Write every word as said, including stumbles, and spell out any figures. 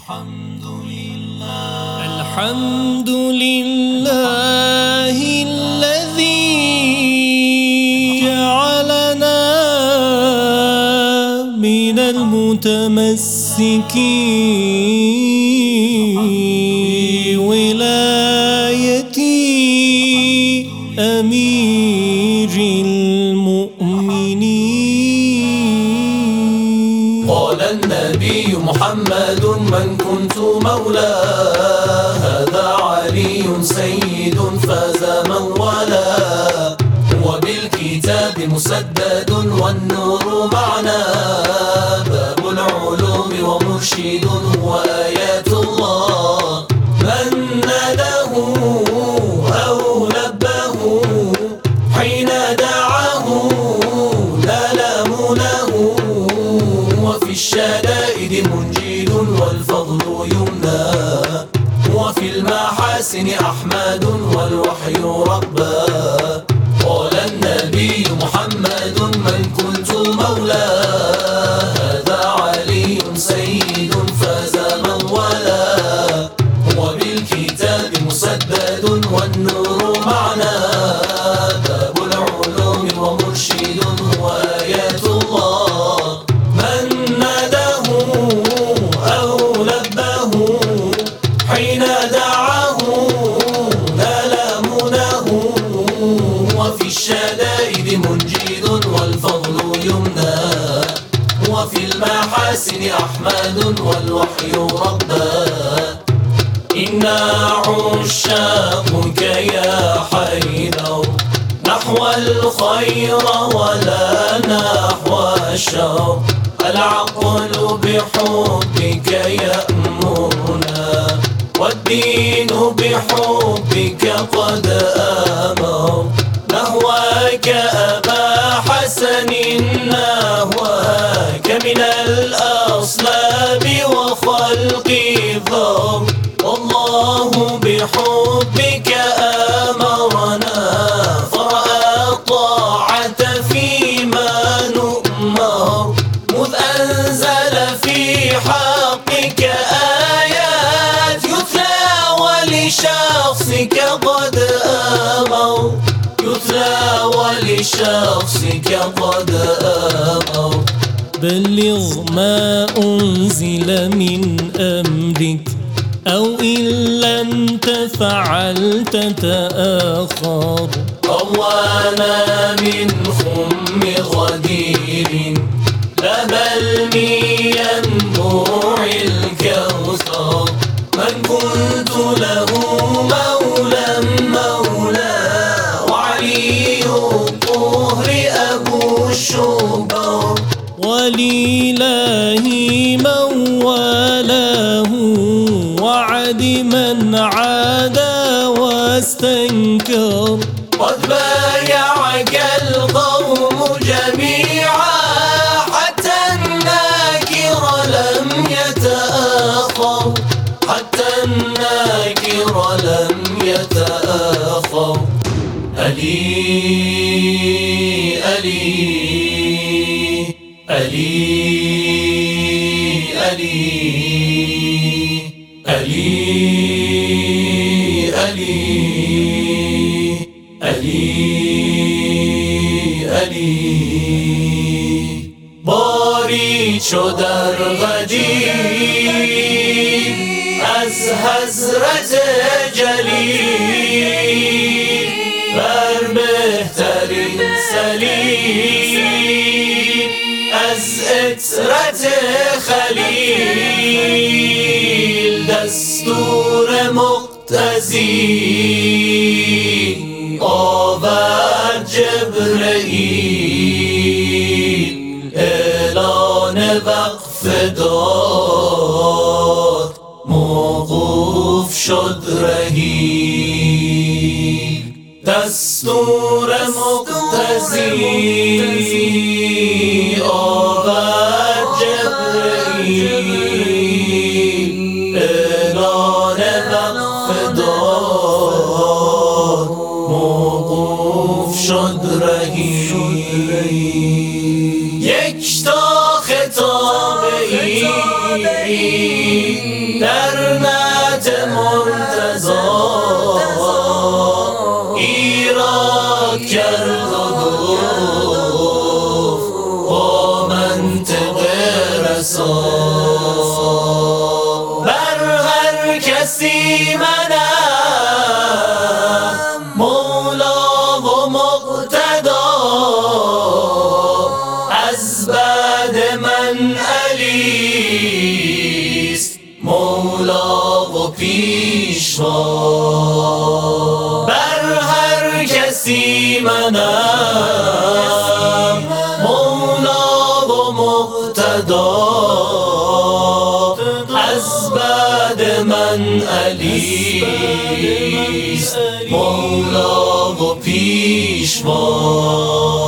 الحمد لله الحمد لله الذي جعلنا من المتمسكين ولاية أمير المؤمنين. قال النبي محمد من كنت مولاه هذا علي سيد فاز من والاه، هو بالكتاب مسدد والنور معنا، باب العلوم ومرشد هو آيات الله، من ناداه أو لباه حين دعاه نال مناه، وفي الشدائد منجيل والفضل يمنى، وفي المحاسن أحمد والوحي ربا. قال النبي محمد من كنت مولاه هذا علي سيد فاز من والاه، هو بالكتاب مسدد والنور معنا، باب العلوم ومرشد هو آيات الله، من ناداه أو لباه حين دعاه نال مناه، وفي الشدائد منجد والفضل يمنى، وفي المحاسن أحمد والوحي ربا. إنا عشاقك يا حيدر نحو الخير ولا نحو الشر، العقل بحبك يأمرنا والدين بحبك قد آمر، نهواك أبا حسن نهواك من الأصلاب وخلق ذر، والله بحبك آمرنا فرأى الطاعة فيما نؤمر، مذ أنزل في حقك آيات يتلى ولشخصك قد آمر، يتلى ولشخصك قد آمر. بلغ ما أنزل من أمرك أو إن لم تفعل تتأخر، قوانا من خم غدير لا بل من ينبوع الكوثر، من كنت له مولى مولى وعلي الطهر أبو الشبر، ولله من والاه وعد من عادى واستنكر، قد بايعك القوم جميعا حتى الناكر لم يتأخر، حتى الناكر لم يتأخر. ألي ألي ألي ألي ألي ألي ألي ألي باری چو در غدیر از حضرت جلیل، بر بهترین سلیل از اطرت خلیل، دستور مقتضی آورد جبرئیل، اعلان وقف داد موقوف شد رهی، دستور مقتضی آورد جبرئیل، اعلان وقف داد موقوف شد رهی. یک تا خطاب این در نعت مرتضی ایراد کرد و گفت با منطق رسا بر هر کسی منم مولا و مقتدا از بعد من علیست مولا و پیشوا بر هر کسی منم مولا و مقتدا از بعد من علیست مولا و پیشوا